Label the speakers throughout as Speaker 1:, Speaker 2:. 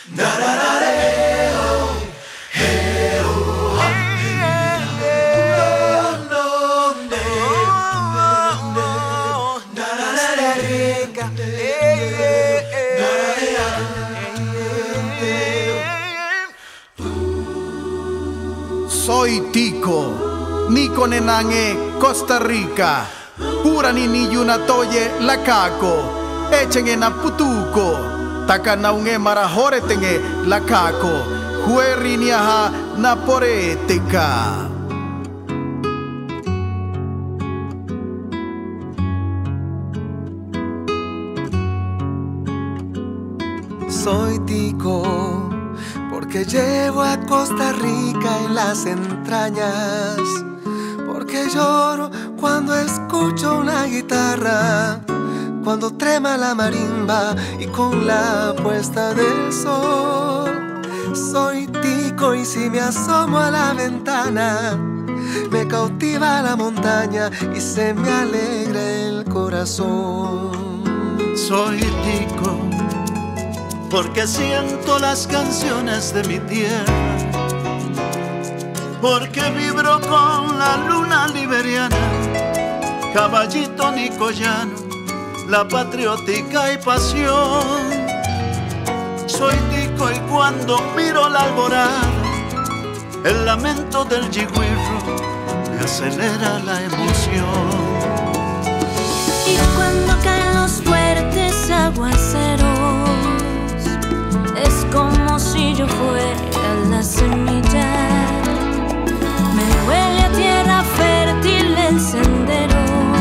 Speaker 1: Soy Tico, Nico Nenange, Costa Rica. Pura nini yuna toye la caco. Echen en aputuco. Takana unge marajore tenge la caco. Hueri niaha naporeteca.
Speaker 2: Soy Tico, porque llevo a Costa Rica en las entrañas, porque lloro cuando escucho una guitarra, cuando trema la marimba y con la puesta del sol. Soy Tico y si me asomo a la ventana, me cautiva la montaña y se me alegra el corazón.
Speaker 3: Soy Tico, porque siento las canciones de mi tierra, porque vibro con la luna liberiana, caballito nicoyano, la patriótica y pasión. Soy Tico y cuando miro la alborada, el lamento del yigüirro me acelera la emoción.
Speaker 4: Y cuando caen los fuertes aguaceros, es como si yo fuera la semilla. Me huele a tierra fértil el sendero,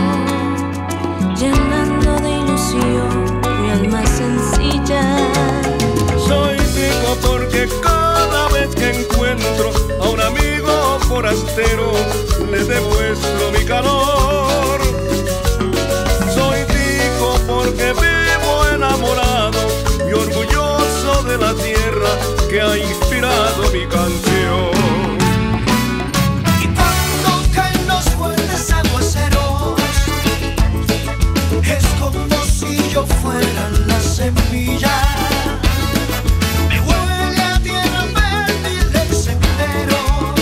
Speaker 4: llenando de ilusión mi alma sencilla.
Speaker 5: Soy Tico porque cada vez que encuentro a un amigo forastero, le demuestro mi calor. Soy Tico porque vivo enamorado y orgulloso de la tierra que ha inspirado mi canción.
Speaker 2: Y cuando caen los fuertes aguaceros, es como si yo fuera la semilla. Me huele a tierra fértil el sendero,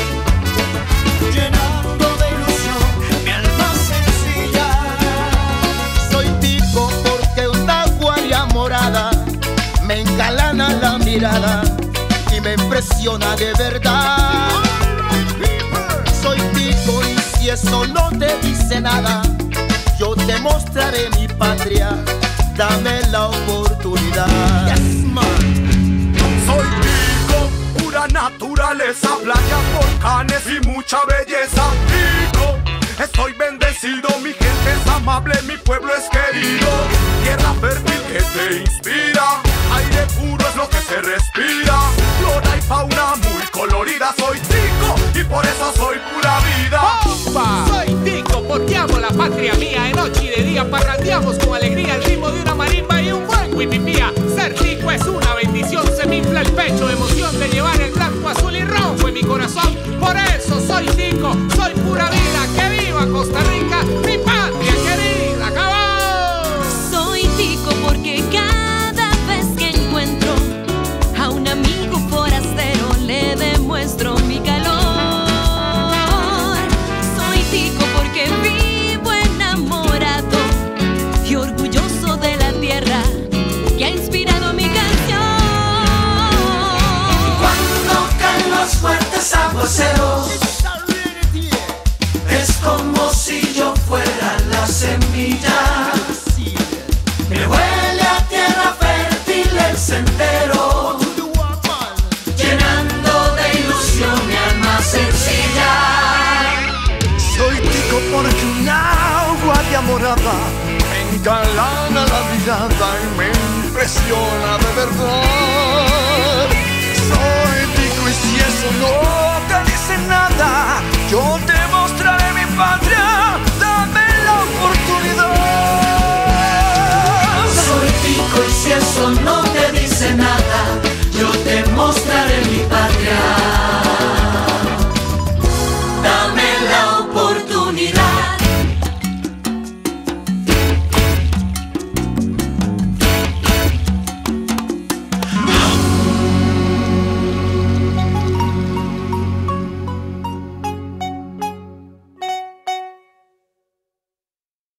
Speaker 2: llenando de ilusión mi alma sencilla. Soy Tico porque una guaria morada me engalana la mirada y me impresiona de verdad. Soy Tico y si eso no te dice nada, yo te mostraré mi patria, dame la oportunidad. Yes, man.
Speaker 6: Soy Tico, pura naturaleza, playas, volcanes y mucha belleza. Tico, estoy bendecido, mi gente es amable, mi pueblo es querido. Tierra fértil que te inspira, aire puro es lo que se respira. Flora y fauna muy colorida. Soy Tico y por eso soy pura vida.
Speaker 7: ¡Opa! Soy Tico porque amo la patria mía. De noche y de día parrandeamos con alegría el ritmo de una marimba y un buen wipipía. Ser Tico es una bendición, se me infla el pecho de emoción de llevar el blanco, azul y rojo en mi corazón. Por eso soy Tico, soy pura vida. ¡Que viva Costa Rica, mi patria querida! ¡Acabó!
Speaker 4: Soy Tico porque cada vez que encuentro a un amigo forastero, le demuestro mi calor. Soy Tico porque vivo enamorado y orgulloso de la tierra que ha inspirado mi canción.
Speaker 2: Cuando caen los fuertes aguaceros, es como si yo fuera la semilla. Me huele a tierra fértil el sendero, llenando de ilusión mi alma sencilla.
Speaker 6: Soy Tico porque una guardia morada me engalana la mirada y me impresiona de verdad.